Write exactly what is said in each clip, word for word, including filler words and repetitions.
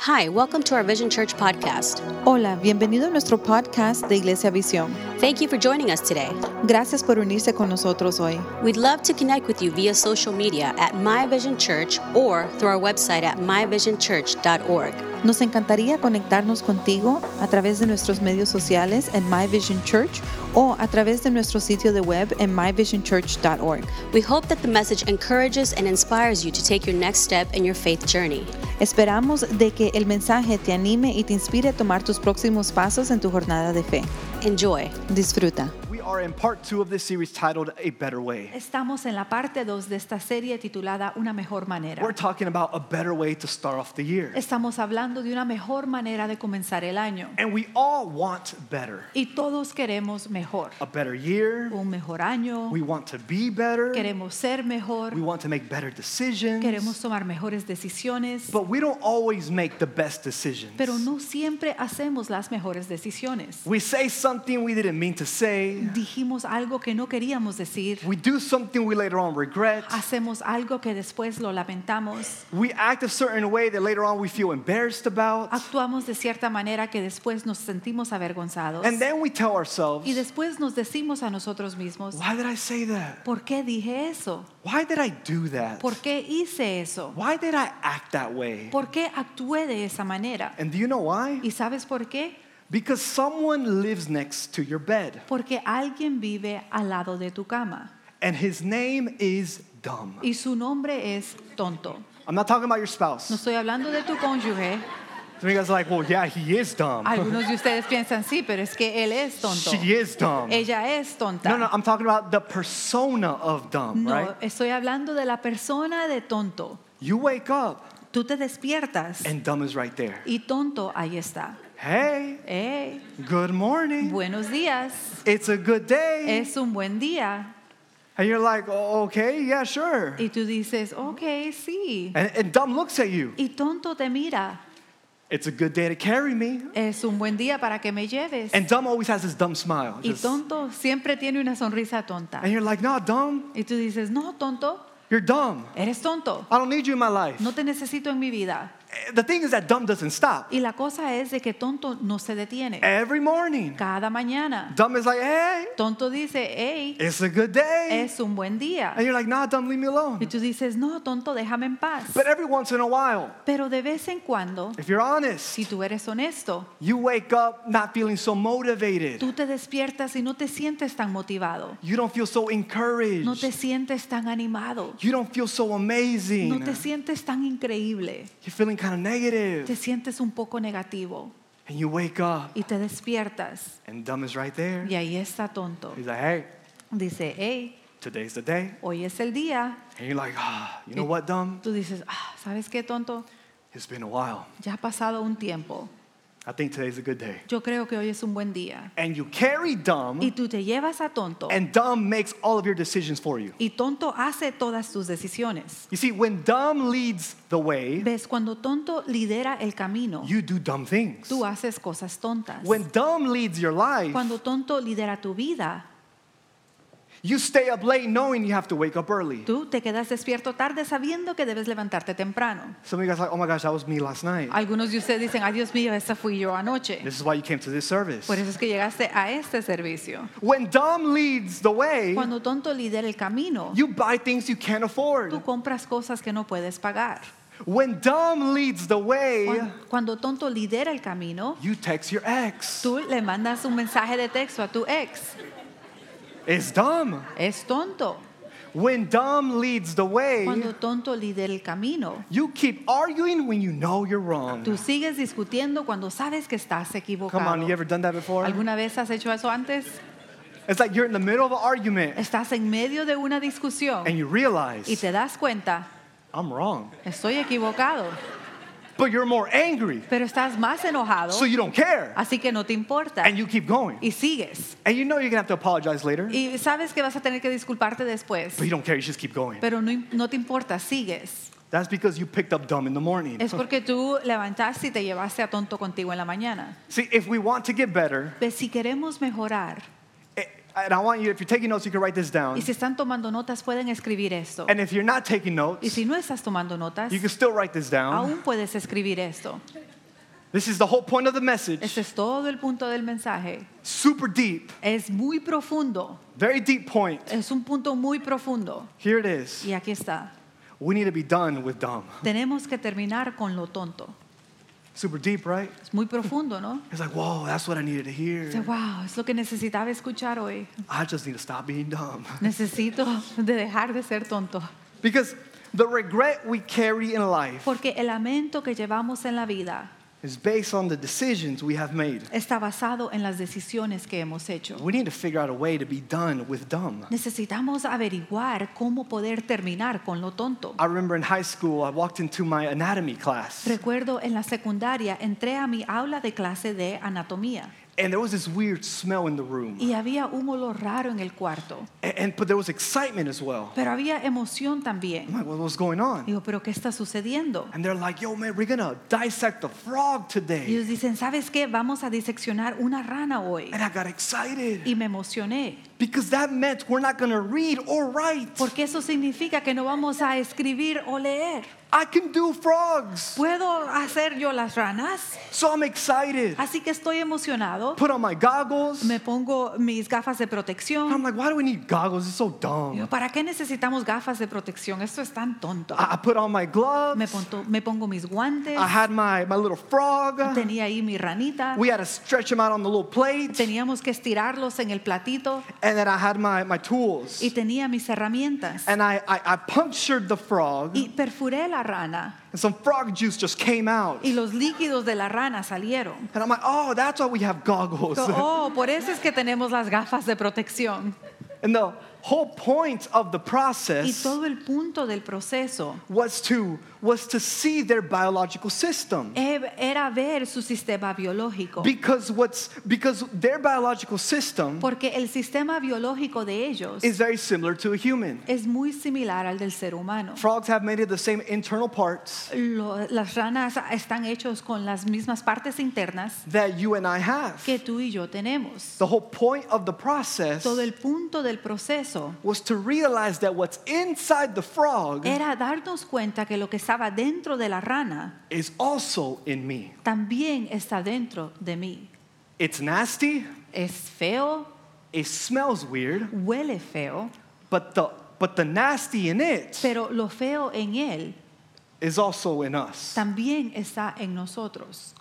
Hi, welcome to our Vision Church podcast. Hola, bienvenido a nuestro podcast de Iglesia Visión. Thank you for joining us today. Gracias por unirse con nosotros hoy. We'd love to connect with you via social media at My Vision Church or through our website at my vision church dot org. Nos encantaría conectarnos contigo a través de nuestros medios sociales en My Vision Church o a través de nuestro sitio de web en my vision church dot org. We hope that the message encourages and inspires you to take your next step in your faith journey. Esperamos de que el mensaje te anime y te inspire a tomar tus próximos pasos en tu jornada de fe. Enjoy. Disfruta. We are in part two of this series titled A Better Way. Estamos en la parte dos de esta serie titulada Una mejor manera. We're talking about a better way to start off the year. Estamos hablando de una mejor manera de comenzar el año. And we all want better. Y todos queremos mejor. A better year. Un mejor año. We want to be better. Queremos ser mejor. We want to make better decisions. Queremos tomar mejores decisiones. But we don't always make the best decisions. Pero no siempre hacemos las mejores decisiones. We say something we didn't mean to say. Dijimos algo que no queríamos decir. We do something we later on regret. Hacemos algo que después lo lamentamos. We act a certain way that later on we feel embarrassed about. Actuamos de cierta manera que después nos sentimos avergonzados. And then we tell ourselves, Y después nos decimos a nosotros mismos, why did I say that? ¿por qué dije eso? Why did I do that? ¿Por qué hice eso? Why did I act that way? ¿Por qué actué de esa manera? And do you know why? ¿Y sabes por qué? Because someone lives next to your bed, Porque alguien vive al lado de tu cama and his name is dumb. y su nombre es tonto. I'm not talking about your No spouse. estoy hablando de tu cónyuge. Some of you guys are like, well, yeah, he is dumb. Algunos de ustedes piensan, sí, pero es que él es tonto. She is dumb. Ella es tonta. No, no, I'm talking about the persona of dumb, No, right? estoy hablando de la persona de tonto. You wake up, Tú te despiertas and dumb is right there. y tonto ahí está. Hey, Hey, good morning. buenos días. It's a good day. Es un buen día. And you're like, oh, okay, yeah, sure. Y tú dices, ok, sí. And, and dumb looks at you. Y tonto te mira. It's a good day to carry me. Es un buen día para que me lleves. And dumb always has this dumb smile. Y Just- tonto siempre tiene una sonrisa tonta. and you're like, no, dumb, Y tú dices, no, tonto, you're dumb. eres tonto. I don't need you in my life. No te necesito en mi vida. The thing is that dumb doesn't stop. Y la cosa es de que tonto no se detiene. Every morning, Cada mañana. dumb is like, hey, Tonto dice, hey, it's a good day. es un buen día. And you're like, nah, dumb, leave me Y alone. tú dices, no, tonto, déjame en paz. But every once in a while, Pero de vez en cuando, if you're honest, si tú eres honesto, you wake up not feeling so motivated. tú te despiertas y no te sientes tan motivado. You don't feel so encouraged. No te sientes tan animado. You don't feel so amazing. No te sientes tan increíble. You're feeling kind of negative. Te sientes un poco negativo. And you wake up, Y te despiertas. and dumb is right there. Y ahí está tonto. He's like, hey, Dice, hey, today's the day. hoy es el día. And you're like, ah, you know what, dumb? Tú dices, ah, ¿sabes qué, tonto? It's been a while. Ya ha pasado un tiempo. I think today's a good day. Yo creo que hoy es un buen día. And you carry dumb, Y tú te llevas a tonto. and dumb makes all of your decisions for you. Y tonto hace todas tus decisiones. You see, when dumb leads the way, Ves, cuando tonto lidera el camino, you do dumb things. tú haces cosas tontas. When dumb leads your life, Cuando tonto lidera tu vida, you stay up late knowing you have to wake up early. tú te quedas despierto tarde sabiendo que debes levantarte temprano. Some of you guys are like, oh my gosh, that was me last night. Algunos de ustedes dicen, ay Dios mío, esa fui yo anoche. This is why you came to this service. Por eso es que llegaste a este servicio. When dumb leads the way, Cuando tonto lidera el camino, you buy things you can't afford. tú compras cosas que no puedes pagar. When dumb leads the way, Cuando, cuando tonto lidera el camino, you text your ex. tú le mandas un mensaje de texto a tu ex. It's dumb. Es tonto. When dumb leads the way, Cuando tonto lidera el camino, you keep arguing when you know you're wrong. tú sigues discutiendo cuando sabes que estás Come equivocado. on, you ever done that before? ¿Alguna vez has hecho eso antes? It's like you're in the middle of an argument Estás en medio de una discusión and you y realize, te das cuenta, I'm wrong. estoy equivocado, But you're more angry, pero estás más enojado, so you don't care. así que no te importa And you keep going. y sigues. And you know you're going to have to apologize later, Y sabes que vas a tener que disculparte después, but you don't care, you just keep going. pero no, no te importa, sigues. That's because you picked up dumb in the morning. Es porque tú levantaste y te llevaste a tonto contigo en la mañana. See, if we want to get better, Pues si queremos mejorar, eh, and I want you, if you're taking notes, you can write this down. y si están tomando notas, pueden escribir esto. And if you're not taking Y notes, si no estás tomando notas, you can still write this down. aún puedes escribir esto. This is the whole point of the message. Ese es todo el punto del mensaje. Super deep, Es muy profundo. very deep point. Es un punto muy profundo. Here it is. Y aquí está. We need to be done with dumb. Tenemos que terminar con lo tonto. Super deep, right? Es muy profundo, ¿no? It's like, whoa, that's what I needed to hear. Dice, wow, es lo que necesitaba escuchar hoy. I just need to stop being dumb. Necesito de dejar de ser tonto. Because the regret we carry in life Porque el lamento que llevamos en la vida is based on the decisions we have made. está basado en las decisiones que hemos hecho. We need to figure out a way to be done with dumb. Necesitamos averiguar cómo poder terminar con lo tonto. I remember in high school, I walked into my anatomy class, Recuerdo en la secundaria entré a mi aula de clase de anatomía and there was this weird smell in the room. y había un olor raro en el cuarto, And, and but there was excitement as well. pero había emoción I'm también. like, well, what's going on? Digo, pero ¿qué está sucediendo? And they're like, yo, man, we're gonna dissect the frog Y today. ellos dicen, ¿sabes qué? Vamos a diseccionar una rana hoy. And I got excited Y me emocioné, because that meant we're not gonna read or write. porque eso significa que no vamos a escribir o leer. I can do frogs. ¿Puedo hacer yo las ranas? So I'm excited. Así que estoy emocionado. Put on my goggles. Me pongo mis gafas de I'm protección. like, why do we need goggles? It's so dumb. Digo, ¿para qué necesitamos gafas de protección? Esto es tan tonto. I I put on my gloves. Me pongo, me pongo mis guantes. I had my, my little frog. Tenía ahí mi ranita. We had to stretch him out on the little plate. Teníamos que estirarlos en el platito. And then I had my, my tools. Y tenía mis herramientas. And I, I, I punctured the frog. Y perforé la rana. And some frog juice just came out. Y los líquidos de la rana salieron. And I'm like, oh, that's why we have goggles. Oh, por eso es que tenemos las gafas de protección. And the whole point of the Y process todo el punto del proceso was to, was to see their biological system. era ver su sistema biológico. Because, what's, because their biological system Porque el sistema biológico de ellos is very similar to a human. es muy similar al del ser humano. Frogs have many of the same internal parts Lo- las ranas están hechos con las mismas partes internas that you and I have. que tú y yo tenemos. The whole point of the process Todo el punto del proceso was to realize that what's inside the frog era darnos cuenta que lo que estaba dentro de la rana is also in me. también está dentro de mí. It's nasty, Es feo, it smells weird, huele feo, but the, but the nasty in it pero lo feo en él is also in us. también está en nosotros.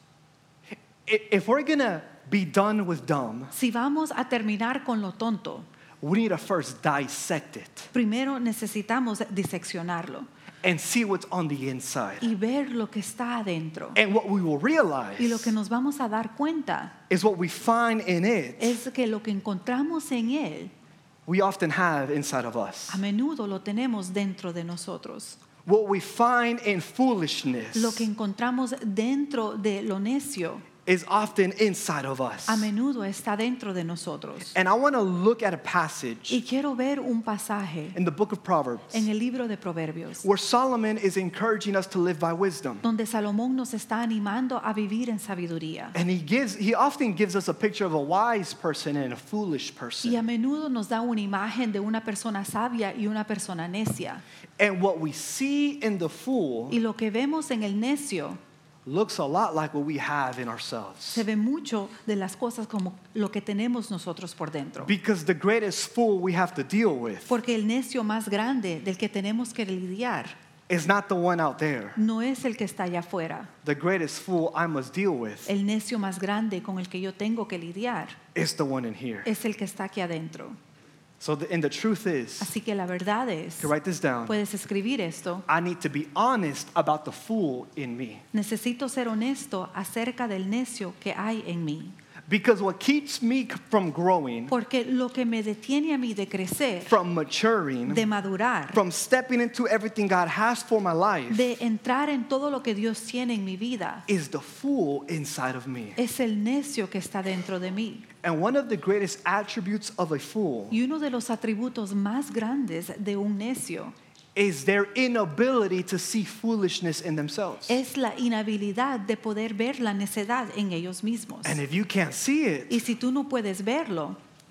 I- If we're gonna be done with dumb, Si vamos a terminar con lo tonto, we need to first dissect it primero necesitamos diseccionarlo and see what's on the inside. y ver lo que está adentro. And what we will realize Y lo que nos vamos a dar cuenta is what we find in it, es que lo que encontramos en él, we often have inside of us. a menudo lo tenemos dentro de nosotros. What we find in foolishness Lo que encontramos dentro de lo necio, is often inside of us. a menudo está dentro de nosotros. And I want to look at a passage Y quiero ver un pasaje in the book of Proverbs en el libro de Proverbios where Solomon is encouraging us to live by wisdom. donde Salomón nos está animando a vivir en sabiduría. And he gives he often gives us a picture of a wise person and a foolish Y a person. menudo nos da una imagen de una persona sabia y una persona necia. And what we see in the fool Y lo que vemos en el necio looks a lot like what we have in ourselves. se ve mucho de las cosas como lo que tenemos nosotros por dentro. Because the greatest fool we have to deal with Porque el necio más grande del que tenemos que lidiar is not the one out there. no es el que está allá afuera. The greatest fool I must deal with El necio más grande con el que yo tengo que lidiar is the one in here. es el que está aquí adentro. So the, and the truth is, Así que la verdad es, to write this down, puedes escribir esto, I need to be honest about the fool in me. necesito ser honesto acerca del necio que hay en mí. Because what keeps me from growing, Porque lo que me detiene a mí de crecer, from maturing, de madurar, from stepping into everything God has for my life, de entrar en todo lo que Dios tiene en mi vida, is the fool inside of me. es el necio que está dentro de mí. And one of the greatest attributes of a fool Y uno de los atributos más grandes de un necio is their inability to see foolishness in themselves. es la inhabilidad de poder ver la necedad en ellos mismos. And if you can't see Y it, si tú no puedes verlo,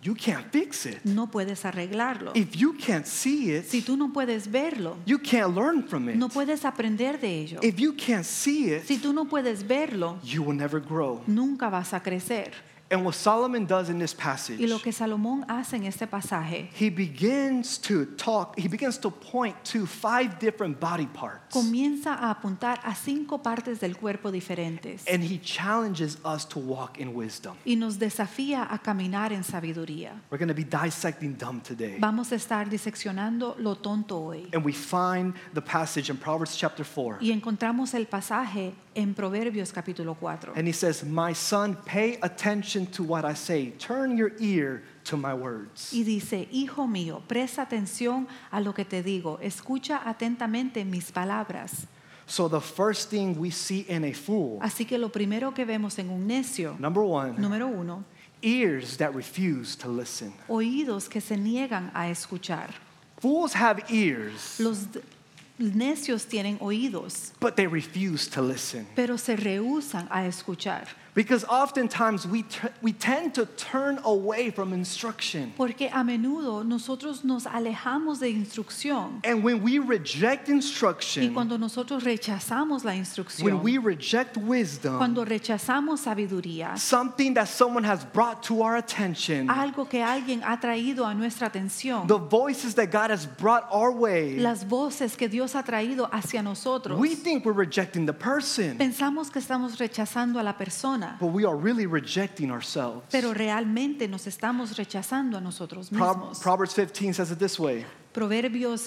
you can't fix it. no puedes arreglarlo. If you can't see it, Si tú no puedes verlo, you can't learn from it. no puedes aprender de ello. If you can't see it, Si tú no puedes verlo, you will never grow. nunca vas a crecer. And what Solomon does in this passage, Y lo que Salomón hace en este pasaje, he begins to talk, he begins to point to five different body parts. comienza a apuntar a cinco partes del cuerpo diferentes And he challenges us to walk in wisdom. y nos desafía a caminar en sabiduría. We're going to be dissecting dumb today. Vamos a estar diseccionando lo tonto hoy. And we find the passage in Proverbs chapter four. Y encontramos el pasaje en Proverbios capítulo cuatro. And he says, my son, pay attention to what I say. Turn your ear to my words. Y dice, hijo mío, presta atención a lo que te digo, escucha atentamente mis palabras. So the first thing we see in a fool, Así que lo primero que vemos en un necio, number one, número uno, ears that refuse to listen. oídos que se niegan a escuchar. Fools have ears, Los d- necios tienen oídos, but they refuse to listen. pero se rehúsan a escuchar. Because oftentimes we, t- we tend to turn away from instruction. Porque a menudo nosotros nos alejamos de instrucción. And when we reject Y instruction, cuando nosotros rechazamos la when instrucción, we reject wisdom, cuando rechazamos sabiduría, something that someone has brought to our attention, algo que alguien ha traído a nuestra atención, the voices that God has brought our way, las voces que Dios ha traído hacia nosotros, we think we're rejecting the person, pensamos que estamos rechazando a la persona, but we are really rejecting ourselves. pero realmente nos estamos rechazando a nosotros Pro- mismos. Proverbs fifteen says it this way. Proverbios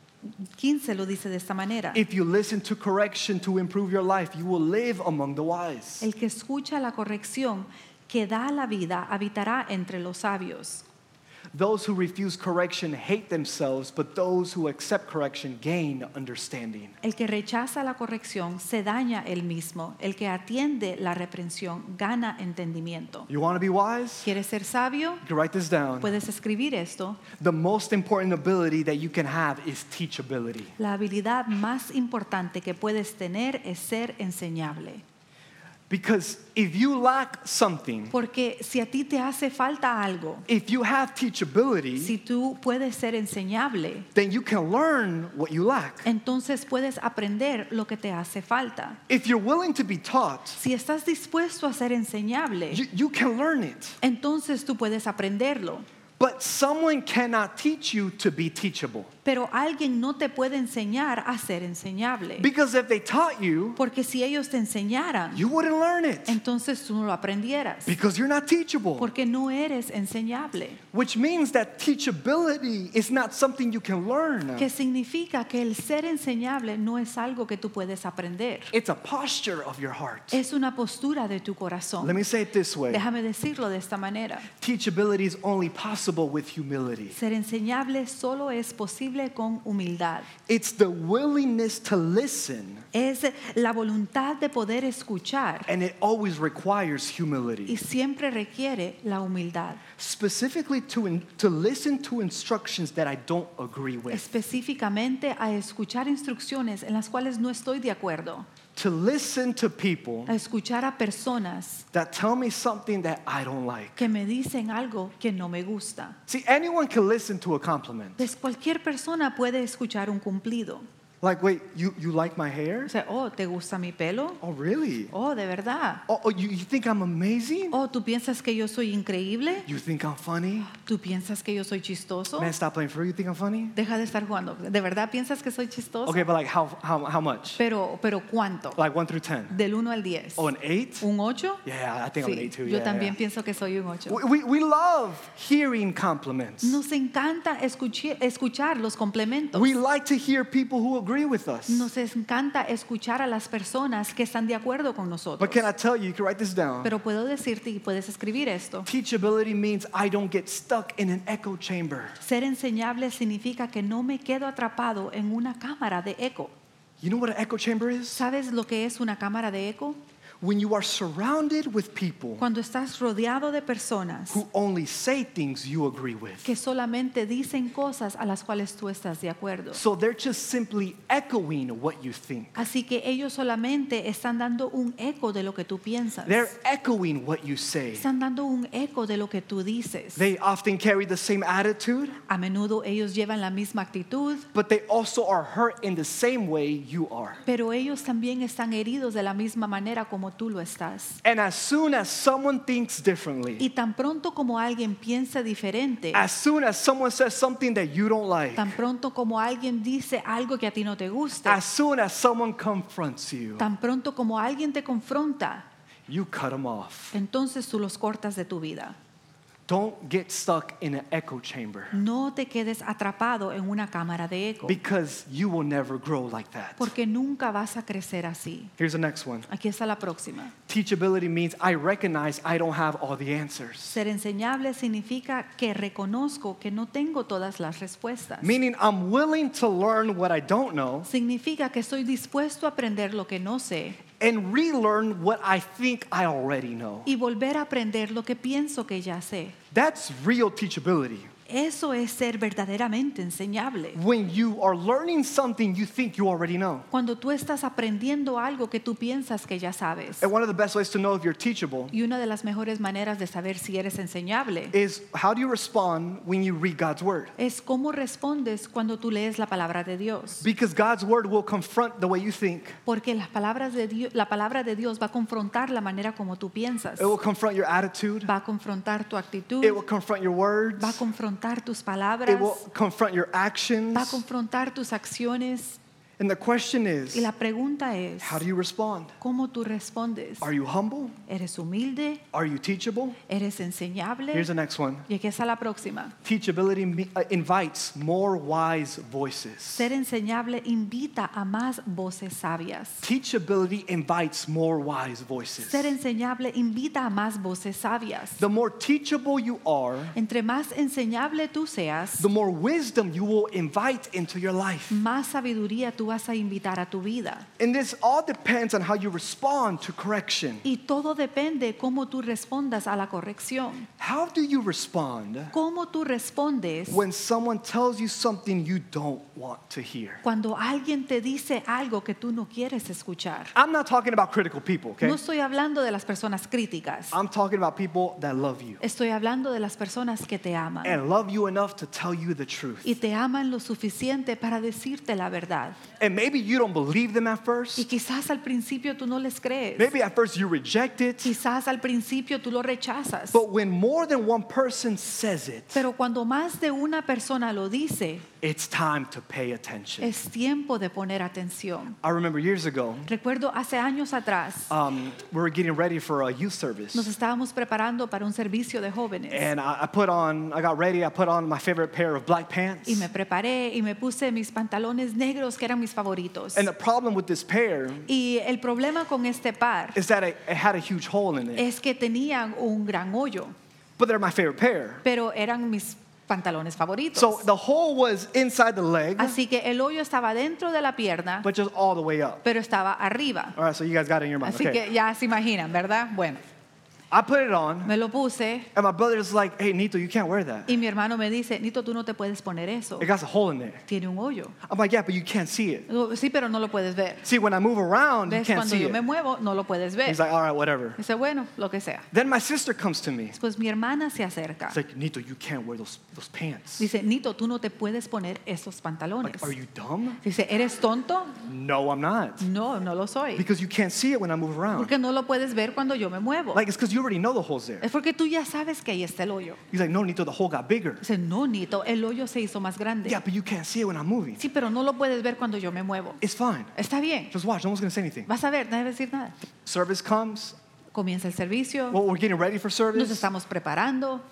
quince lo dice de esta manera. If you listen to correction to improve your life, you will live among the wise. El que escucha la corrección que da la vida habitará entre los sabios. Those who refuse correction hate themselves, but those who accept correction gain understanding. El que rechaza la corrección se daña él mismo. El que atiende la reprensión gana entendimiento. You want to be wise? ¿Quieres ser sabio? You can write this down. Puedes escribir esto. The most important ability that you can have is teachability. La habilidad más importante que puedes tener es ser enseñable. Because if you lack something, Porque si a ti te hace falta algo, if you have teachability, si tú puedes ser enseñable, then you can learn what you lack. entonces puedes aprender lo que te hace falta. If you're willing to be taught, Si estás dispuesto a ser enseñable, you, you can learn it. entonces tú puedes aprenderlo. But someone cannot teach you to be teachable. Pero alguien no te puede enseñar a ser enseñable. Because if they taught you, Porque si ellos te enseñaran, you wouldn't learn it. entonces tú no lo aprendieras. Because you're not teachable. Porque no eres enseñable. Which means that teachability is not something you can learn. Que significa que el ser enseñable no es algo que tú puedes aprender. It's a posture of your heart. Es una postura de tu corazón. Let me say it this way. Déjame decirlo de esta manera. Teachability is only possible with humility. Ser enseñable solo es posible con humildad. It's the willingness to listen, Es la voluntad de poder escuchar and it always requires y humility. siempre requiere la humildad. Specifically to, in, to listen to instructions that I don't agree with. Específicamente a escuchar instrucciones en las cuales no estoy de acuerdo. To listen to people A escuchar a personas that tell me something that I don't like. que me dicen algo que no me gusta. See, anyone can listen to a compliment. Pues cualquier persona puede escuchar un cumplido. Like, wait, you, you like my hair? O sea, oh, ¿te gusta mi pelo? Oh, really? Oh, ¿de verdad? Oh, oh you, you think I'm amazing? Oh, ¿tú piensas que yo soy increíble? You think I'm funny? ¿Tú piensas que yo soy chistoso? Man, stop playing for real. You think I'm funny? Deja de estar jugando. ¿De verdad piensas que soy chistoso? Okay, but like how, how, how much? Pero, pero ¿cuánto? Like one through ten? Del uno al diez. Oh, an eight? ¿Un ocho? Yeah, I think I'm an Sí, eight too. yo Yeah, también yeah. pienso que soy un ocho. We, we, we love hearing compliments. Nos encanta escuchi- escuchar los complementos. We like to hear people who agree with us. Nos encanta escuchar a las personas que están de acuerdo con nosotros. But can I tell you, you can write this down. Pero puedo decirte y puedes escribir esto. Teachability means I don't get stuck in an echo chamber. Ser enseñable significa que no me quedo atrapado en una cámara de eco. You know what an echo chamber is? ¿Sabes lo que es una cámara de eco? When you are surrounded with people Cuando estás rodeado de personas who only say things you agree with. que solamente dicen cosas a las cuales tú estás de acuerdo. So they're just simply echoing what you think. Así que ellos solamente están dando un eco de lo que tú piensas. They're echoing what you say. Están dando un eco de lo que tú dices. They often carry the same attitude, A menudo ellos llevan la misma actitud, but they also are hurt in the same way you are. pero ellos también están heridos de la misma manera como tú lo estás. And as soon as someone thinks differently, Y tan pronto como alguien piensa diferente, as soon as someone says something that you don't like, tan pronto como alguien dice algo que a ti no te gusta, as soon as someone confronts you, tan pronto como alguien te confronta, you cut them off. entonces tú los cortas de tu vida. Don't get stuck in an echo chamber No te quedes atrapado en una cámara de eco, because you will never grow like that. porque nunca vas a crecer así. Here's the next one. Aquí está la próxima. Teachability means I recognize I don't have all the answers. Ser enseñable significa que reconozco que no tengo todas las respuestas. Meaning I'm willing to learn what I don't know Significa que estoy dispuesto a aprender lo que no sé and relearn what I think I already know. y volver a aprender lo que pienso que ya sé. That's real teachability. Eso es ser verdaderamente enseñable. When you are learning something you think you already know. Cuando tú estás aprendiendo algo que tú piensas que ya sabes. And one of the best ways to know if you're teachable Y una de las mejores maneras de saber si eres enseñable is how do you respond when you read God's word? es cómo respondes cuando tú lees la palabra de Dios. Because God's word will confront the way you think. Porque las palabras de Dios, la palabra de Dios va a confrontar la manera como tú piensas. It will confront your attitude. Va a confrontar tu actitud. It will confront your words. Va a confrontar tus It palabras. will confront your actions. Va a confrontar tus acciones. And the question is, Y la pregunta es, how do you respond? ¿cómo tú respondes? Are you humble? ¿Eres humilde? Are you teachable? ¿Eres enseñable? Here's the next one. Y aquí está la próxima. Teachability me- uh, invites more wise voices. Ser enseñable invita a más voces sabias. Teachability invites more wise voices. Ser enseñable invita a más voces sabias. The more teachable you are, Entre más enseñable tú seas, the more wisdom you will invite into your life. más sabiduría tú vas a invitar a tu vida. And this all depends on how you respond to correction. Y todo depende cómo tú respondas a la corrección. How do you respond Cómo tú respondes when someone tells you something you don't want to hear? cuando alguien te dice algo que tú no quieres escuchar. I'm not talking about critical people, okay? No estoy hablando de las personas críticas. I'm talking about people that love you Estoy hablando de las personas que te aman and love you enough to tell you the truth. y te aman lo suficiente para decirte la verdad. And maybe you don't believe them at Y first. quizás al principio tú no les crees. Maybe at first you reject it. Quizás al principio tú lo rechazas. But when more than one person says it, Pero cuando más de una persona lo dice, it's time to pay attention. es tiempo de poner atención. I remember years ago, Recuerdo hace años atrás, um, we were getting ready for a youth service. nos estábamos preparando para un servicio de jóvenes. And I, I put on, I got ready, I put on my favorite pair of black pants. Y me preparé y me puse mis pantalones negros que eran mis favoritos. And the problem with this pair Y el problema con este par is that it, it had a huge hole in it. es que tenían un gran hoyo, But they're my favorite pair. pero eran mis pantalones favoritos. So the hole was inside the leg, Así que el hoyo estaba dentro de la pierna, but just all the way up. pero estaba arriba. All right, so you guys got it in your mind. Así Okay. que ya se imaginan, ¿verdad? Bueno, I put it on, me lo puse and my brother's like, hey, Nito, you can't wear that. y mi hermano me dice, Nito, tú no te puedes poner eso. It got a hole in there. Tiene un hoyo. I'm like, yeah, but you can't see it. Digo, sí, pero no lo puedes ver. See, when I move around, you ¿Ves? can't Cuando see yo me it. muevo, no lo puedes ver. He's like, all right, whatever. Dice, bueno, lo que sea. Then my sister comes to me. Pues mi hermana se acerca. It's like, Nito, you can't wear those, those pants. Dice, Nito, tú no te puedes poner esos pantalones. Like, are you dumb? Dice, ¿eres tonto? No, I'm not. No, no lo soy. Because you can't see it when I move around. Porque no lo puedes ver cuando yo me muevo. Like, it's because you already know the hole's there. Es porque tú ya sabes que ahí está el hoyo. He's like, no, Nito, the hole got bigger. Dice, no, Nito, el hoyo se hizo más grande. Yeah, but you can't see it when I'm moving. Sí, pero no lo puedes ver cuando yo me muevo. It's fine. Está bien. Just watch. No one's going to say anything. Vas a ver, nadie va a decir nada. Service comes. Comienza el servicio. Well, we're getting ready for Nos service. estamos preparando.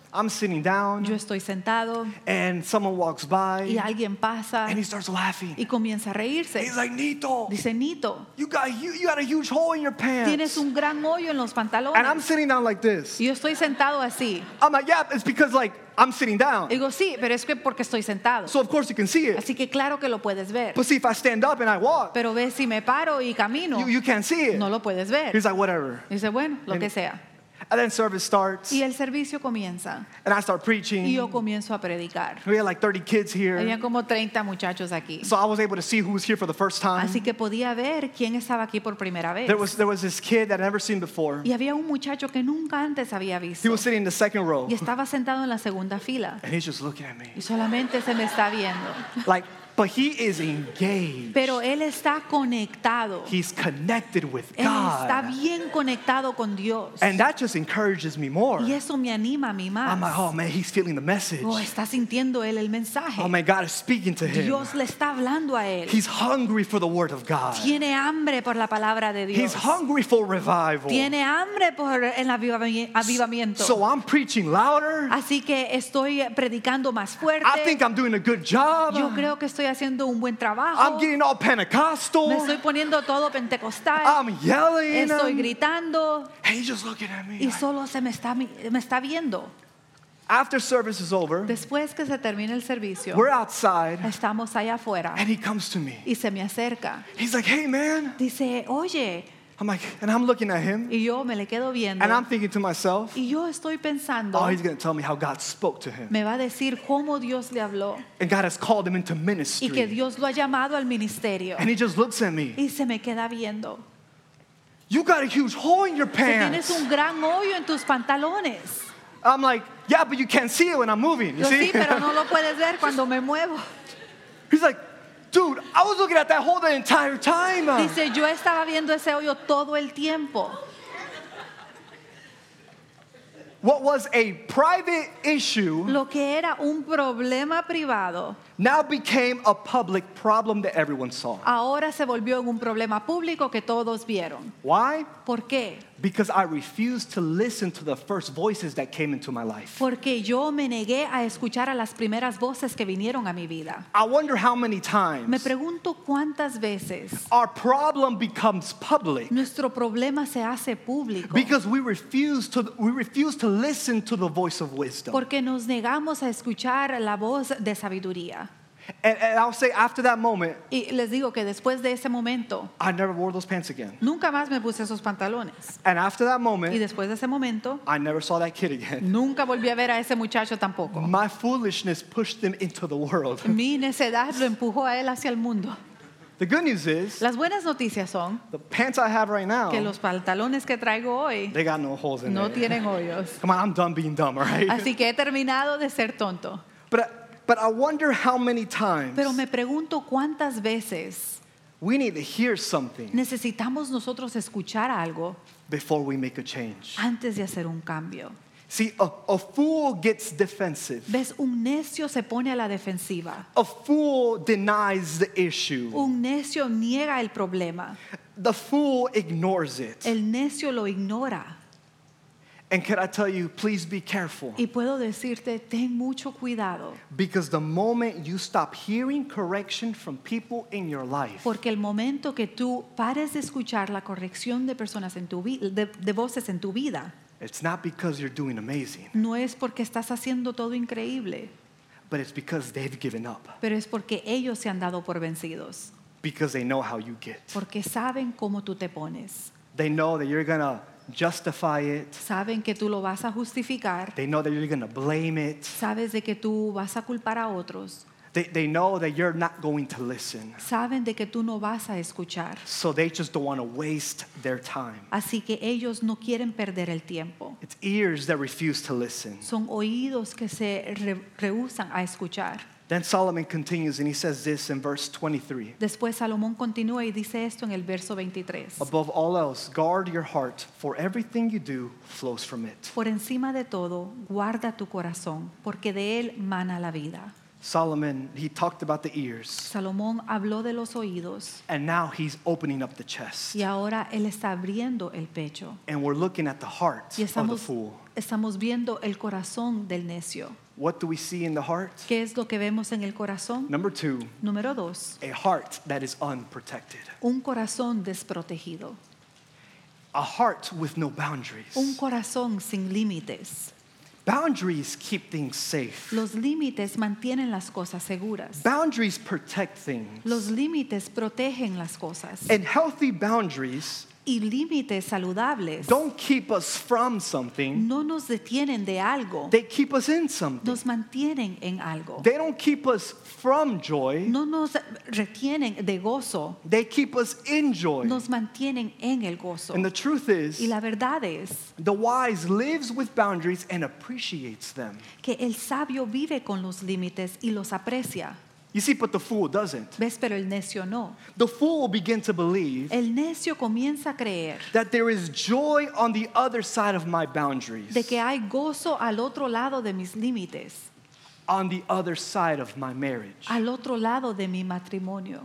I'm sitting down, Yo estoy sentado and someone walks by, y alguien pasa and he starts laughing. y comienza a reírse. He's like, Nito, Dice, Nito, you got, you, you got a huge hole in your pants. tienes un gran hoyo en los And I'm pantalones. sitting down like this. Y yo estoy sentado así. I'm like, yeah, it's because like I'm sitting down. Digo, sí, pero es que porque estoy sentado. So of course you can see it. Así que claro que lo puedes ver. But see, if I stand up and I walk, Pero ves, si me paro y camino, you, you can't see it. no lo puedes ver. He's like, whatever. Dice, bueno, lo And- que sea. And then service starts, Y el servicio comienza. and I start preaching. Y yo comienzo a predicar. We had like thirty kids here. Había como treinta muchachos aquí. So I was able to see who was here for the first time. Así que podía ver quién estaba aquí por primera vez. There was, there was this kid that I'd never seen before. Y había un muchacho que nunca antes había He visto. was sitting in the second row, Y estaba sentado en la segunda fila. and he's just looking at me. Y solamente se me está viendo. Like, but he is engaged. Pero él está conectado. He's connected with Él está God. bien conectado con Dios. And that just encourages me more. Y eso me anima a mí I'm like, más. oh man, he's feeling the message. Oh, está sintiendo él el mensaje. Oh man, God is speaking to him. Dios le está hablando a él. He's hungry for the word of God. Tiene hambre por la palabra de He's Dios. hungry for revival. Tiene hambre por el avivavi- avivamiento. So I'm preaching louder. Así que estoy predicando más fuerte. I think I'm doing a good job. Yo creo que estoy haciendo un buen trabajo. I'm getting all Pentecostal. Me estoy poniendo todo pentecostal. I'm yelling. Estoy gritando And he's just looking at me. y solo se me está, me está viendo. After service is over, Después que se termine el servicio, we're outside, estamos allá afuera and he comes to me. y se me acerca. He's like, hey man. Dice, oye, I'm like, and I'm looking at him, y yo me le quedo viendo. and I'm thinking to myself, Y yo estoy pensando, oh, he's going to tell me how God spoke to him. me va a decir cómo Dios le habló And God has called him into y que ministry. Dios lo ha llamado al ministerio. And he just looks at me. Y se me queda viendo. You got a huge hole in your Que tienes pants. un gran hoyo en tus pantalones. I'm like, yeah, but you can't see it when I'm moving. You Yo see? sí, pero no lo puedes ver cuando me muevo. He's like, dude, I was looking at that hole the entire time. Dice, yo estaba viendo ese hoyo todo el tiempo. What was a private issue Lo que era un problema privado, now became a public problem that everyone saw. ahora se volvió en un problema público que todos vieron. Why? ¿Por qué? Because I refused to listen to the first voices that came into my life. Porque yo me negué a escuchar a las primeras voces que vinieron a mi vida. I wonder how many Me times pregunto cuántas veces our problem becomes public nuestro problema se hace público because we refuse to we refuse to listen to the voice of wisdom. porque nos negamos a escuchar la voz de sabiduría. And, and I'll say after that moment, Y les digo que después de ese momento, I never wore those pants again. nunca más me puse esos pantalones. And after that Y moment, después de ese momento, I never saw that kid again. nunca volví a ver a ese muchacho tampoco. My foolishness pushed him into the world. Mi necedad lo empujó a él hacia el mundo. The good news is, Las buenas noticias son the pants I have right now, que los pantalones que traigo hoy they got no holes in no there. tienen hoyos. Come on, I'm done being dumb, all right? Así que he terminado de ser tonto. But, but I wonder how many times Pero me pregunto cuántas veces we need to hear something necesitamos nosotros escuchar algo before we make a change. antes de hacer un cambio. See, a, a fool gets defensive. ¿Ves? Un necio se pone a la defensiva. A fool denies the issue. Un necio niega el problema. The fool ignores it. El necio lo ignora. And can I tell you, please be careful. Y puedo decirte, ten mucho cuidado. Because the moment you stop hearing correction from people in your life, Porque el momento que tú pares de escuchar la corrección de personas en tu vida, de, de voces en tu vida, it's not because you're doing amazing, no es porque estás haciendo todo increíble, but it's because they've given up. pero es porque ellos se han dado por vencidos. Because they know how you get. Porque saben cómo tú te pones. They know that you're going to justify it. Saben que tú lo vas a justificar. They know that you're going to blame it. Sabes de que tú vas a culpar a otros. They, they know that you're not going to listen. Saben de que tú no vas a escuchar. So they just don't want to waste their time. Así que ellos no quieren perder el tiempo. It's ears that refuse to listen. Son oídos que se re- rehúsan a escuchar. Then Solomon continues and he says this in verse twenty-three. Después Salomón continúa y dice esto en el verso veintitrés. Above all else, guard your heart, for everything you do flows from it. Por encima de todo, guarda tu corazón, porque de él mana la vida. Solomon, he talked about the ears, Salomón habló de los oídos and now he's opening up the chest. y ahora él está abriendo el pecho. And we're looking at the heart Y of the estamos, fool. estamos viendo el corazón del necio. What do we see in the heart? ¿Qué es lo que vemos en el corazón? Number two, Número dos, a heart that is unprotected. un corazón desprotegido. A heart with no boundaries. Un corazón sin límites. Boundaries keep things safe. Los límites mantienen las cosas seguras. Boundaries protect things. Los límites protegen las cosas. And healthy boundaries Y límites saludables don't keep us from something. no nos detienen de algo, They keep us in something. nos mantienen en algo. They don't keep us from joy. No nos retienen de gozo, They keep us in joy. nos mantienen en el gozo. And the truth is, Y la verdad es the wise lives with boundaries and appreciates them. que el sabio vive con los límites y los aprecia. You see, but the fool doesn't. ¿Ves? Pero el necio no. The fool will begin to believe El necio comienza a creer that there is joy on the other side of my boundaries, de que hay gozo al otro lado de mis límites, on the other side of my marriage, al otro lado de mi matrimonio,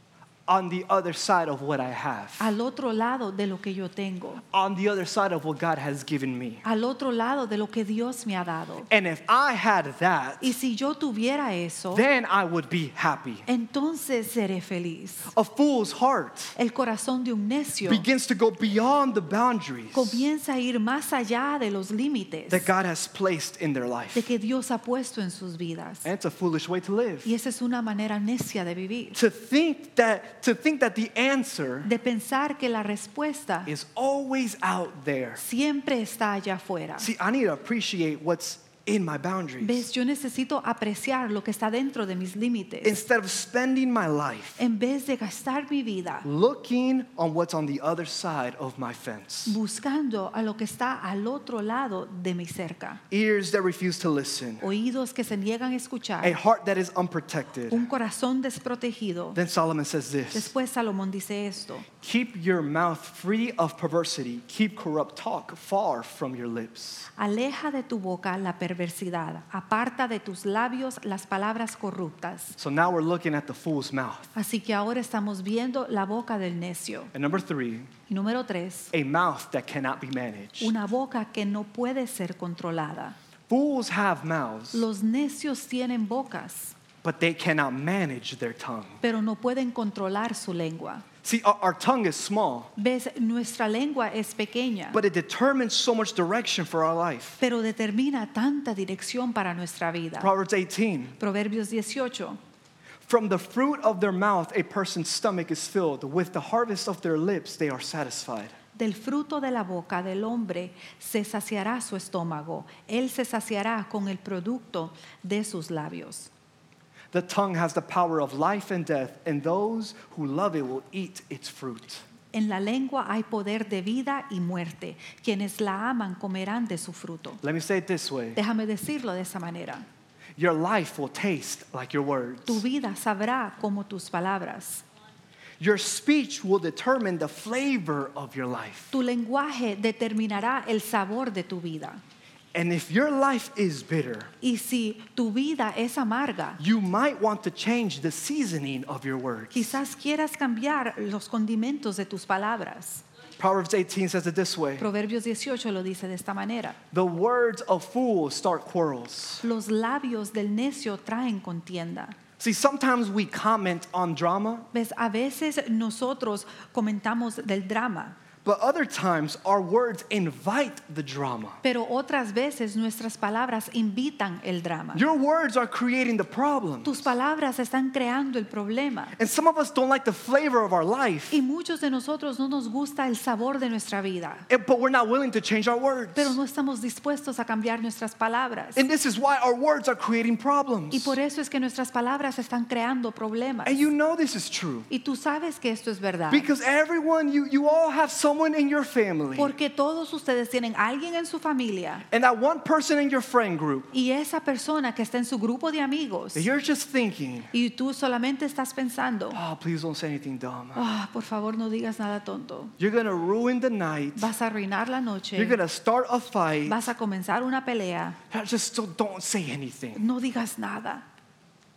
on the other side of what I have, al otro lado de lo que yo tengo, on the other side of what God has given me. al otro lado de lo que Dios me ha dado. And if I had that, Y si yo tuviera eso, then I would be happy. entonces seré feliz. A fool's heart El corazón de un necio begins to go beyond the boundaries comienza a ir más allá de los límites that God has placed in their de life. que Dios ha puesto en sus vidas. And it's a foolish way to live. Y esa es una manera necia de vivir, To think that to think that the answer de pensar que la respuesta is always out there. siempre está allá afuera. See, I need to appreciate what's in my boundaries. ¿Ves? Yo necesito apreciar lo que está dentro de mis límites Instead of spending my life en vez de gastar mi vida looking on what's on the other side of my fence. buscando a lo que está al otro lado de mi cerca. Ears that refuse to listen. Oídos que se niegan a A escuchar. heart that is unprotected. Un corazón desprotegido. Then Solomon says this. Después Salomón dice esto: Keep your mouth free of perversity. Keep corrupt talk far from your lips. aleja de tu boca la perversidad, aparta de tus labios las palabras corruptas. So now we're looking at the fool's mouth. Así que ahora estamos viendo la boca del necio. And number three, Y número tres, a mouth that cannot be managed. una boca que no puede ser controlada. Fools have mouths, Los necios tienen bocas, but they cannot manage their tongue. pero no pueden controlar su lengua. See, our, our tongue is small, ¿Ves? Nuestra lengua es pequeña, but it determines so much direction for our life. pero determina tanta dirección para nuestra vida. Proverbs eighteen, Proverbios dieciocho. from the fruit of their mouth a person's stomach is filled. With the harvest of their lips they are satisfied. Del fruto de la boca del hombre se saciará su estómago. Él se saciará con el producto de sus labios. The tongue has the power of life and death, and those who love it will eat its fruit. En la lengua hay poder de vida y muerte. Quienes la aman comerán de su fruto. Let me say it this way. Déjame decirlo de esa manera. Your life will taste like your words. Tu vida sabrá como tus palabras. Your speech will determine the flavor of your life. Tu lenguaje determinará el sabor de tu vida. And if your life is bitter, Y si tu vida es amarga, you might want to change the seasoning of your words. quizás quieras cambiar los condimentos de tus palabras. Proverbs eighteen says it this way. Proverbios dieciocho lo dice de esta manera. The words of fools start quarrels. Los labios del necio traen contienda. See, sometimes we comment on drama, ¿Ves? A veces nosotros comentamos del drama, but other times our words invite the drama. pero otras veces nuestras palabras invitan el drama. Your words are creating the problem. Tus palabras están creando el problema. And some of us don't like the flavor of our life, Y muchos de nosotros no nos gusta el sabor de nuestra vida, and- but we're not willing to change our words. pero no estamos dispuestos a cambiar nuestras palabras. And this is why our words are creating problems. Y por eso es que nuestras palabras están creando problemas. And you know this is true. Y tú sabes que esto es verdad. Because everyone, you, you all have someone in your family. Porque todos ustedes tienen alguien en su familia And that one person in your friend group, y esa persona que está en su grupo de amigos that you're just thinking, y tú solamente estás pensando, oh, please don't say anything dumb. ah, por favor no digas nada tonto. You're going to ruin the night. Vas a arruinar la noche, You're going to start a fight. vas a comenzar una pelea, Just don't, don't say anything. no digas nada.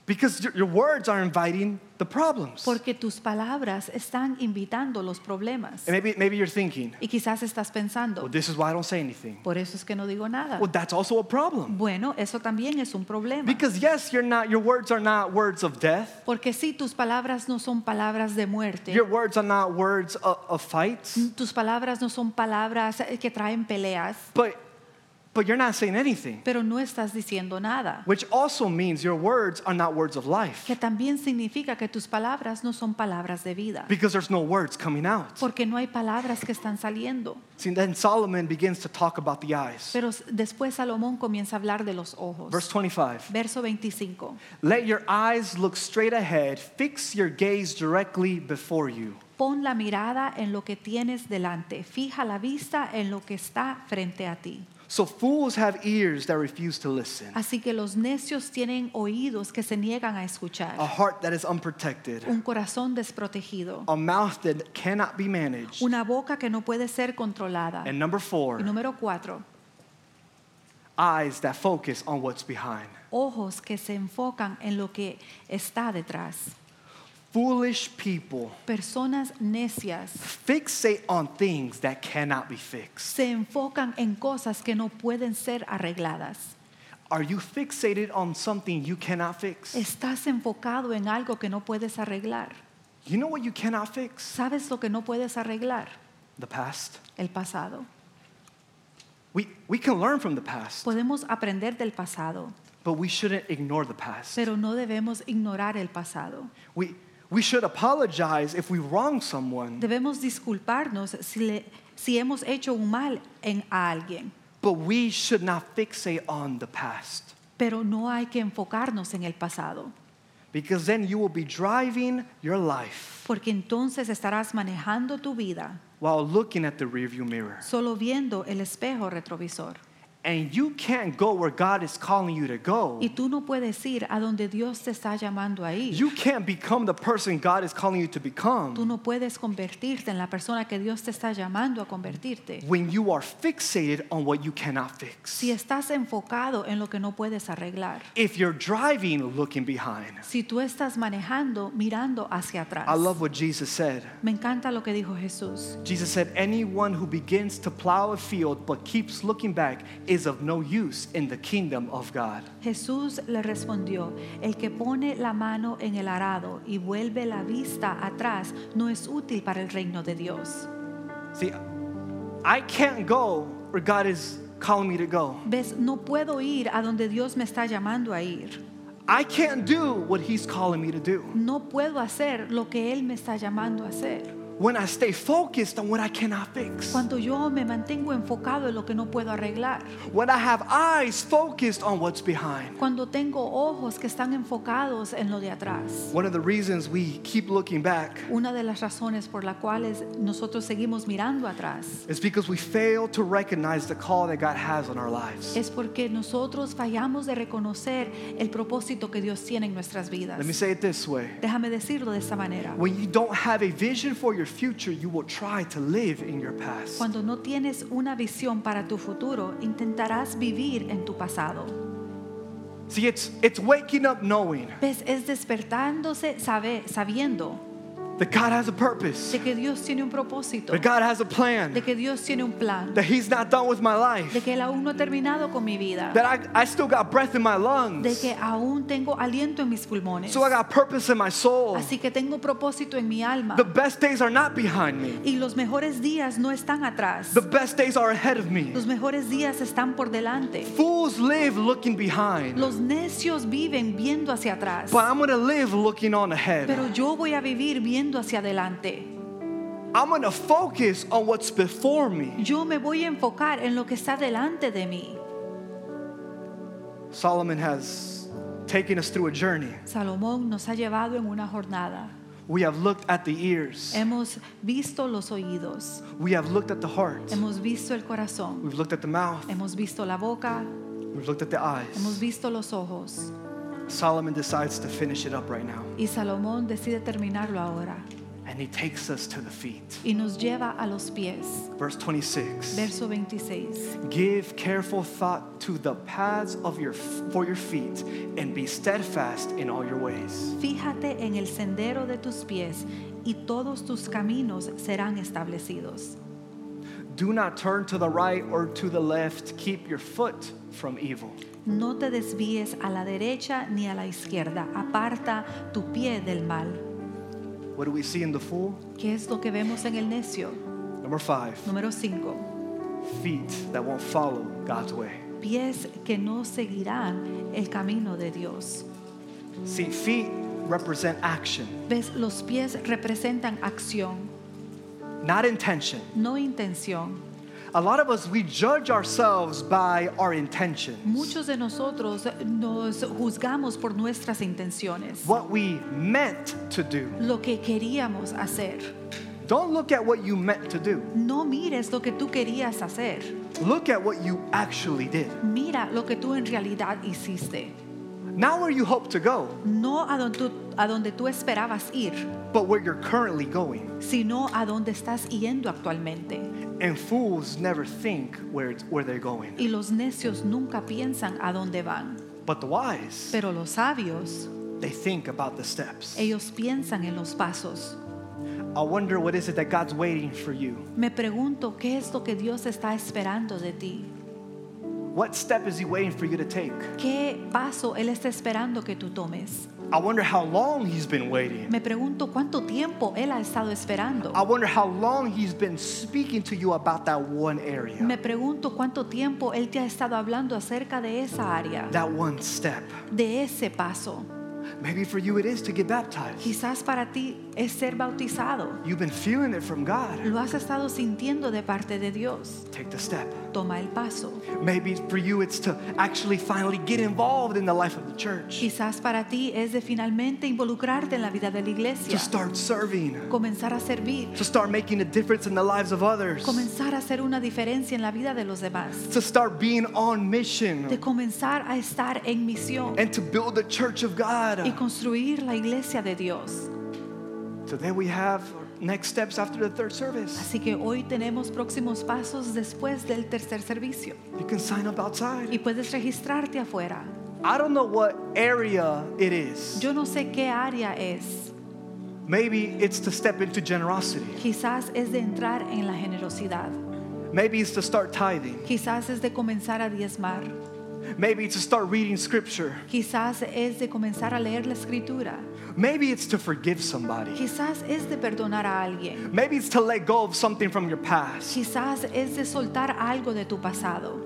Because your, your words are inviting the problems. Porque tus palabras están invitando los problemas. And maybe, maybe you're thinking, Y quizás estás pensando, well, this is why I don't say anything. por eso es que no digo nada. Well, that's also a problem. Bueno, eso también es un problema. Because yes, you're not, your words are not words of death. Porque si tus palabras no son palabras de muerte, Your words are not words of, of fights. tus palabras no son palabras que traen peleas, But, but you're not saying anything. pero no estás diciendo nada. Which also means your words are not words of life. Que también significa que tus palabras no son palabras de vida. Because there's no words coming out. Porque no hay palabras que están saliendo. See, then Solomon begins to talk about the eyes. Pero después Salomón comienza a hablar de los ojos. Verse twenty-five. Verso veinticinco. Let your eyes look straight ahead. Fix your gaze directly before you. Pon la mirada en lo que tienes delante. Fija la vista en lo que está frente a ti. So fools have ears that refuse to listen, Así que los necios tienen oídos que se niegan a escuchar. a heart that is unprotected, Un corazón desprotegido. a mouth that cannot be managed. Una boca que no puede ser controlada. And number Y four, número cuatro. eyes that focus on what's behind. Ojos que se enfocan en lo que está detrás. Foolish people Personas necias fixate on things that cannot be fixed. se enfocan en cosas que no pueden ser arregladas. Are you fixated on something you cannot fix? Estás enfocado en algo que no puedes arreglar. You know what you cannot fix? ¿Sabes lo que no puedes arreglar? The past. El pasado. We, we can learn from the past, Podemos aprender del pasado, but we shouldn't ignore the past. pero no debemos ignorar el pasado. We, we should apologize if we wrong someone, Debemos disculparnos si, le- si hemos hecho un mal en, a alguien, but we should not fixate on the past. pero no hay que enfocarnos en el pasado, Because then you will be driving your life porque entonces estarás manejando tu vida while looking at the rearview mirror. solo viendo el espejo retrovisor. And you can't go where God is calling you to go. Y tú no puedes ir a donde Dios te está llamando a ir. You can't become the person God is calling you to Tú become no puedes convertirte en la persona que Dios te está llamando a convertirte. when you are fixated on what you cannot fix. Si estás enfocado en lo que no puedes arreglar. If you're driving looking behind. Si tú estás manejando mirando hacia atrás. I love what Jesus said. Me encanta lo que dijo Jesús. Jesus said, anyone who begins to plow a field but keeps looking back is of no use in the kingdom of God. Jesús le respondió, el que pone la mano en el arado y vuelve la vista atrás no es útil para el reino de Dios. See, I can't go where God is calling me to go. ¿Ves? No puedo ir a donde Dios me está llamando a ir. I can't do what He's calling me to do No puedo hacer lo que Él me está llamando a hacer. when I stay focused on what I cannot fix. Cuando yo me mantengo enfocado en lo que no puedo arreglar. When I have eyes focused on what's behind. Cuando tengo ojos que están enfocados en lo de atrás. One of the reasons we keep looking back Una de las razones por las cuales nosotros seguimos mirando atrás is because we fail to recognize the call that God has on our lives. es porque nosotros fallamos de reconocer el propósito que Dios tiene en nuestras vidas. Let me say it this way. Déjame decirlo de esta manera. When you don't have a vision for your future, you will try to live in your past. Cuando no tienes una visión para tu futuro, intentarás vivir en tu pasado. See, it's, it's waking up knowing ¿Ves? Es despertándose sabe, sabiendo that God has a purpose, de que Dios tiene un propósito, that God has a plan, de que Dios tiene un plan, that He's not done with my de life, que Él aún no ha terminado con mi vida, that I, I still got breath in my de lungs, que aún tengo aliento en mis pulmones. so I got purpose in my soul. Así que tengo propósito en mi alma. The best days are not behind me. Y los mejores días no están atrás. The best days are ahead of me. Los mejores días están por delante. Fools live looking behind, Los necios viven viendo hacia atrás. but I'm going to live looking on ahead. Pero yo voy a vivir viendo hacia adelante. I'm going to focus on what's before me. Yo me voy a enfocar en lo que está delante de mí. Solomon has taken us through a journey. Salomón nos ha llevado en una jornada. We have looked at the ears. Hemos visto los oídos. We have looked at the heart. Hemos visto el corazón. We've looked at the mouth. Hemos visto la boca. We've looked at the Hemos eyes. visto los ojos. Solomon decides to finish it up right now. Y Salomón decide terminarlo ahora. And he takes us to the feet. y nos lleva a los pies. Verse twenty-six. Verso veintiséis. Give careful thought to the paths of your for your feet, and be steadfast in all your ways. Fíjate en el sendero de tus pies y todos tus caminos serán establecidos. Do not turn to the right or to the left. Keep your foot from evil. No te desvíes a la derecha ni a la izquierda. Aparta tu pie del mal. What do we see in the fool? ¿Qué es lo que vemos en el necio? Number five. Número cinco. Feet that won't follow God's way. Pies que no seguirán el camino de Dios. See, feet represent action, ¿Ves? Los pies representan acción, not intention. no intención. A lot of us, we judge ourselves by our intentions. Muchos de nosotros nos juzgamos por nuestras intenciones, What we meant to do. lo que queríamos hacer. Don't look at what you meant to do. No mires lo que tú querías hacer. Look at what you actually did. Mira lo que tú en realidad hiciste. Not where you hope to go, No a donde tú, a donde tú esperabas ir, but where you're currently going. sino a donde estás yendo actualmente. And fools never think where, it's, where they're going. Y los necios nunca piensan a dónde van. But the wise, Pero los sabios, they think about the steps. ellos piensan en los pasos. I wonder what is it that God's waiting for you? Me pregunto qué es lo que Dios está esperando de ti. What step is he waiting for you to take? ¿Qué paso Él está esperando que tú tomes? I wonder how long he's been waiting. Me pregunto cuánto tiempo Él ha estado esperando. I wonder how long he's been speaking to you about that one area, Me pregunto cuánto tiempo Él te ha estado hablando acerca de esa área, that one step. de ese paso. Maybe for you it is to get baptized. Quizás para ti es ser bautizado. You've been feeling it from God. Lo has estado sintiendo de parte de Dios. Take the step. Toma el paso. Maybe for you it's to actually finally get involved in the life of the church. Quizás para ti es de finalmente involucrarte en la vida de la To iglesia. start serving. Comenzar a servir. To start making a difference in the lives of others. Comenzar a hacer una diferencia en la vida de los demás. To start being on De mission. comenzar a estar en misión. And to build the church of God. Y construir la iglesia de Dios. So then we have next steps after the third service. Así que hoy tenemos próximos pasos después del tercer servicio. You can sign up outside. Y puedes registrarte afuera. I don't know what area it is. Yo no sé qué área es. Maybe it's to step into generosity. Quizás es de entrar en la generosidad. Maybe it's to start tithing. Quizás es de comenzar a diezmar. Maybe it's to start reading scripture. Quizás es de comenzar a leer la escritura. Maybe it's to forgive somebody. Quizás es de perdonar a alguien. Maybe it's to let go of something from your past. Quizás es de soltar algo de tu pasado.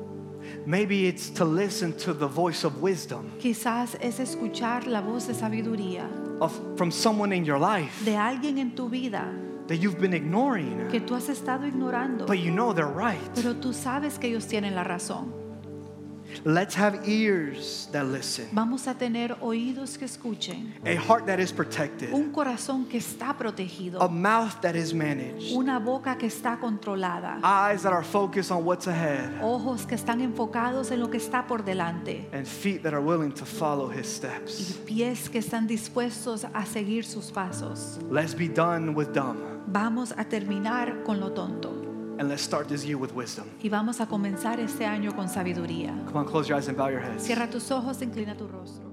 Maybe it's to listen to the voice of wisdom Quizás es escuchar la voz de sabiduría of, from someone in your life de alguien en tu vida that you've been ignoring, que tú has estado ignorando, but you know they're right. pero tú sabes que ellos tienen la razón. Let's have ears that listen, Vamos a tener oídos que escuchen, a heart that is protected, un corazón que está protegido, a mouth that is managed, una boca que está controlada, eyes that are focused on what's ahead, ojos que están enfocados en lo que está por delante and feet that are willing to follow his y steps. pies que están dispuestos a seguir sus pasos. Let's be done with dumb, Vamos a terminar con lo tonto and let's start this year with wisdom. y vamos a comenzar este año con sabiduría. Come on, close your eyes and bow your heads. Cierra tus ojos, inclina tu rostro.